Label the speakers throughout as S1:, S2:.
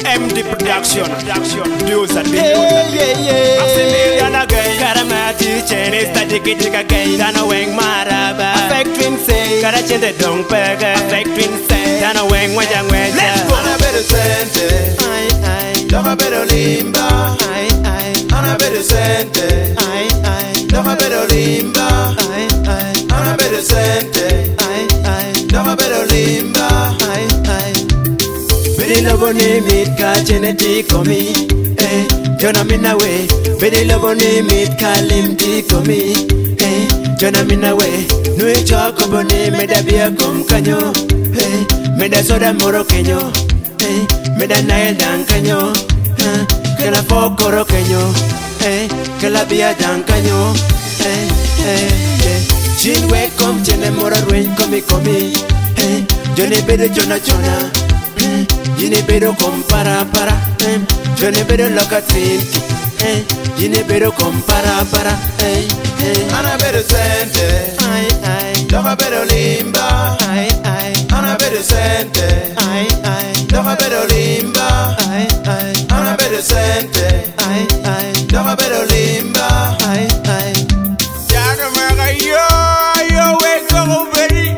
S1: MD Production. Dudes and Maximilian again. Karamati chain is the ticket again. Dana Wang Maraba. Affect twin say. Karachin the dong peg. Affect twin say. Dana Wang Wajang Wang. Let's go.
S2: Ana better sente. Doga better limba. Ana better sente. Doga better limba. Ana better sente. Doga better limba.
S1: Bedi lobo ni mit ka cheneti komi. Jona mina we. Bedi lobo ni mit ka limti komi. Jona mina we. Nui choko boni meda bia kom kanyo. Meda soda moro kenyo. Meda nael dan kanyo. Que la focoro kenyo. Que la bia dan kanyo. Chinwe kom chene moro ruen komi. Jone bedo jona jona. Yine bedo compara para. Jone bedo locatinti. Yine bedo compara para.
S2: Ana better sente. Doga better limba. Ana better sente. Doga better limba. Ana better sente. Doga better limba.
S1: Jana maga yo wake up ready.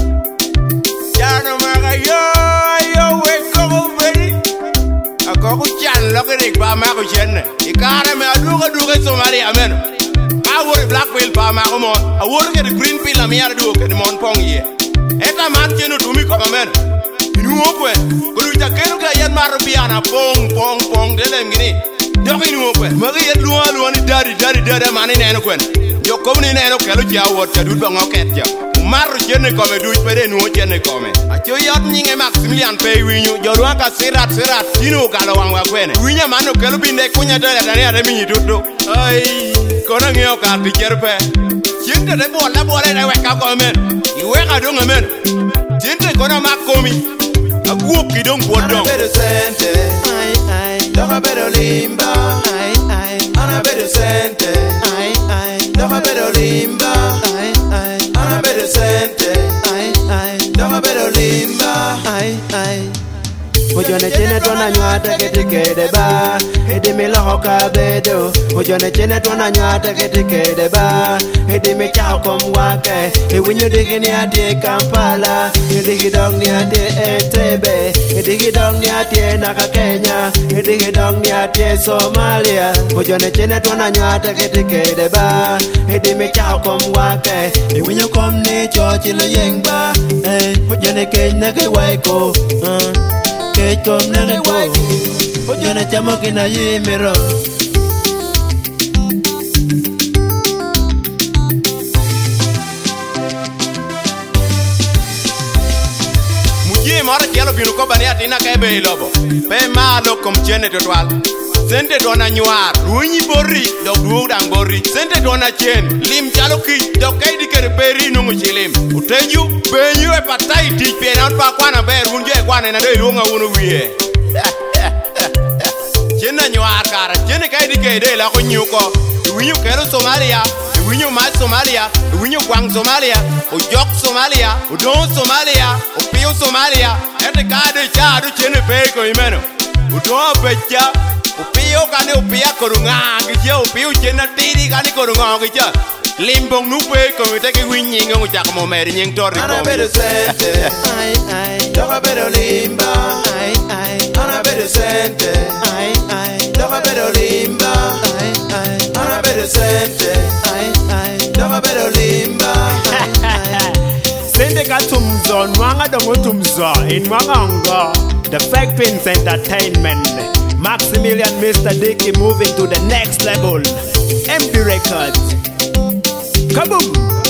S1: Jana maga yo wake up ready. Ako chan lokirik pa ma ko chen. Ikare me aduga Somalia men. I worry black whale pa ma ko mon. I worry the green pill am here do ke mon pong ye. Eta man chenu to mi ko men. Inu okwe. Ko lu ta kenu ka yan mar biana pong de lem gini. Yo inu okwe. Magi yet lu ni dari mani neno kwen. Yo ko ni neno ke lu ja wot ta dut ba ngoket ja. Maru jene ko me dut pere nu jene ko me. Acho yot nyinge Maximilian pe winyu. Jo ruan ka sirat tinu ka lo wangwa kwene. Winya manu ke lu binde kunya dere dare mi dudu. Ai kona ngio ka ti jerpe. Jinde de bola de weka ko men. Iwe ka donga men. Jinde kona makomi. Aguo kidong bodong.
S2: Ana better sente. Doga better limba. Ana better sente. Doga better limba. Ana better sente. Doga better limba.
S1: Ojone chene twana nywata ketikede ba. Hedi mila hoka bedo. Ojone chene twana nywata ketikede ba. Hedi me chao komwake. Winyo digi ni ati Kampala. Digi dong ni ati Entebbe. Digi dong ni ati Naka Kenya. Digi dong ni ati Somalia. Ojone chene twana nywata ketikede ba. Hedi me chao komwake. Winyo kom ni chochi lo yengba. Ojone kenya ke waiko. Que kom nene go Ojone chamo kina yimiro Muji mara kialo binu ko bani atina ka be lobo Pe malo kom chene to twal Sente dona nyuar Ruinyi bori Dok duo dang bori Sente dona chen Lim chalo ki Dok kay di kere peri nungu chilim Uteju Benyu e patai Tich pena pa kwana ber Unje kwana na dey lunga unu wiye Chena nyuar kara Chene kay di kay dey la ko nyuko Uwinyu kero Somalia Uwinyu mas Somalia Uwinyu kwang Somalia Ujok Somalia Udon Somalia Upiu Somalia Ete kade chadu chene peko imeno Udon pecha Upio kane upia korunga Gija upiu chena tiri kane korunga Gija Limbong nupe komite ki winyi Ngu chaka mo meri nying tori komi
S2: Ana better sente Doga better limba Ana better sente Doga better limba Ana better sente Doga better limba
S1: Sende ka tumzo Nwanga dongo tumzo Inwanga ngo The Fact Twins Entertainment Maximilian Mr. Dicky moving to the next level MD Records Kaboom!